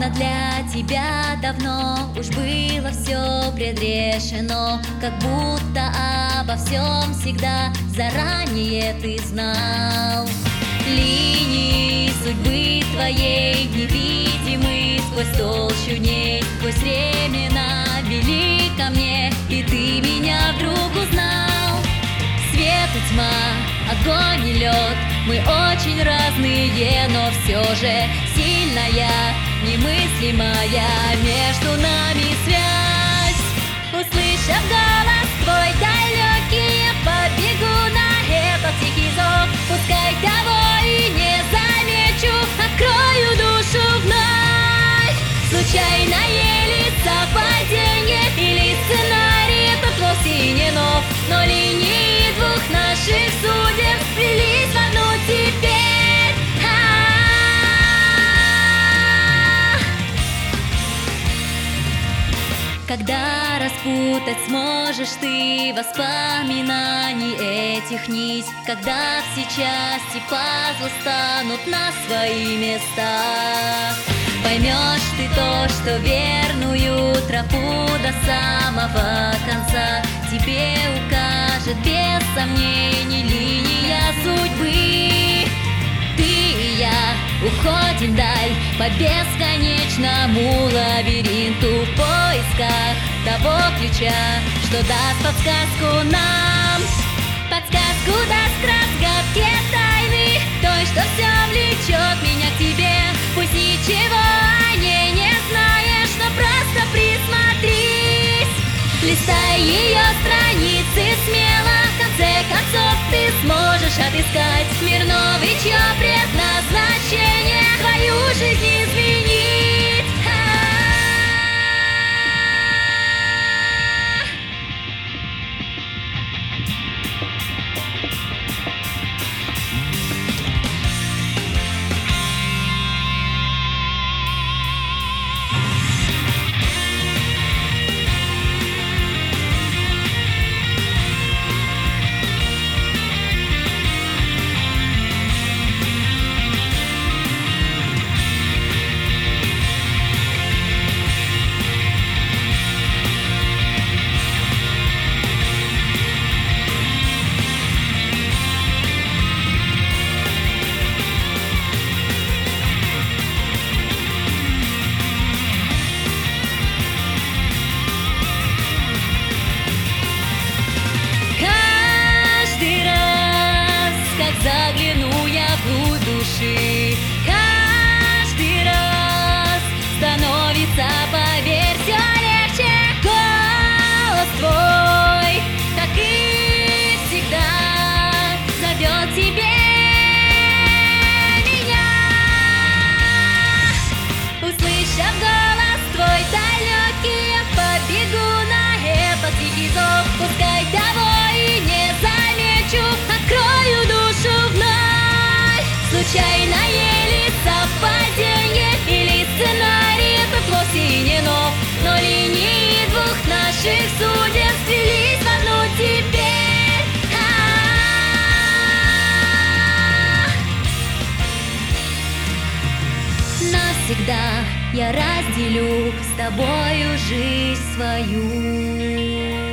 Словно для тебя давно уж было все предрешено, как будто обо всем всегда заранее ты знал. Линии судьбы твоей невидимы сквозь толщу дней, сквозь времена вели ко мне, и ты меня вдруг узнал. Свет и тьма, огонь и лед, мы очень разные, но все же сильная, немыслимая между нами связь. Услышав голос твой далекий, я побегу на этот тихий зов. Пускай того и не замечу, открою душу вновь. Случайное ли совпадение или сценарий этот вовсе не нов, но линии двух наших судеб сплелись в одну теперь. Когда распутать сможешь ты воспоминаний этих нить, когда все части пазла станут на свои места, поймешь ты то, что верную тропу до самого конца тебе укажет без сомнений линия судьбы. Ты и я уходим вдаль по бесконечному лабиринту в поисках того ключа, что даст подсказку нам. Подсказку даст разгадке тайны той, что все влечет меня к тебе. Пусть ничего о ней не знаешь, но просто присмотрись. Листай ее страницы смело, в конце концов ты сможешь отыскать мир новый, чье предназначение твою жизнь изменит. Загляну я вглубь души, каждый раз становится, поверь, все легче. Голос твой, как и всегда, зовет тебе меня. Услышав голос твой далекий, я побегу на этот тихий зов. Пускай того и не замечу, открою душу вновь. Случайное ли совпадение или сценарий этот вовсе не нов, но линии двух наших судеб сплелись в одну теперь. Навсегда я разделю с тобою жизнь свою.